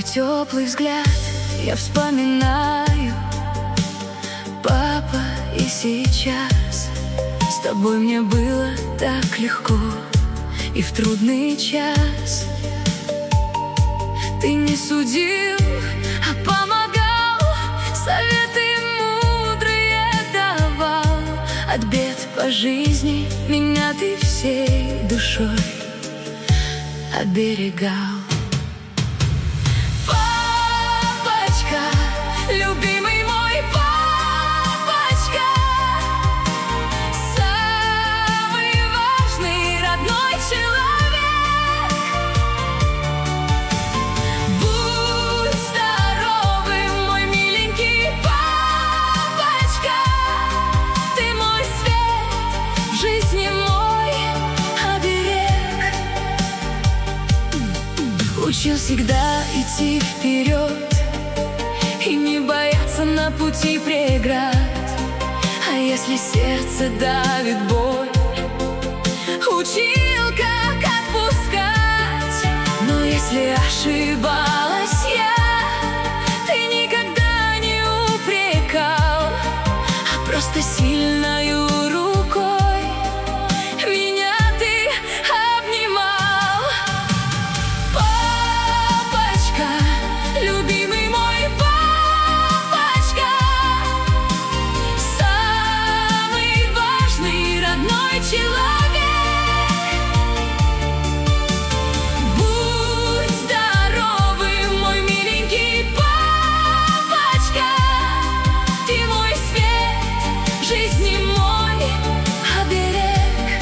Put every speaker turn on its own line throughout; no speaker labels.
теплый взгляд я вспоминаю. Папа, и сейчас с тобой мне было так легко, и в трудный час ты не судил, а помогал, советы мудрые давал. От бед по жизни меня ты всей душой оберегал. Папочка, любимый мой папочка, самый важный родной человек. Будь здоровым, мой миленький папочка, ты мой свет в жизни, мой оберег. Учил всегда идти вперед и не бояться на пути преград. А если сердце давит боль, учил, как отпускать. Но если ошибалась я, ты никогда не упрекал, а просто сильною рукой меня ты обнимал. Папочка, любимый мой папочка, самый важный родной человек. Будь здоровым, мой миленький папочка, ты мой свет в жизни, мой оберег.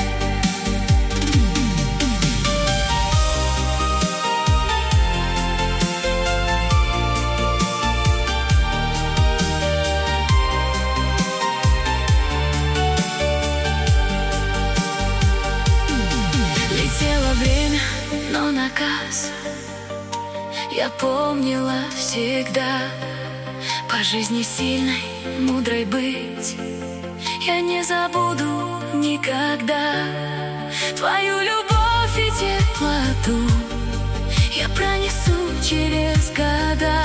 Летело время, но наказ я помнила всегда. По жизни сильной, мудрой быть я не забуду никогда. Твою любовь и теплоту я пронесу через года.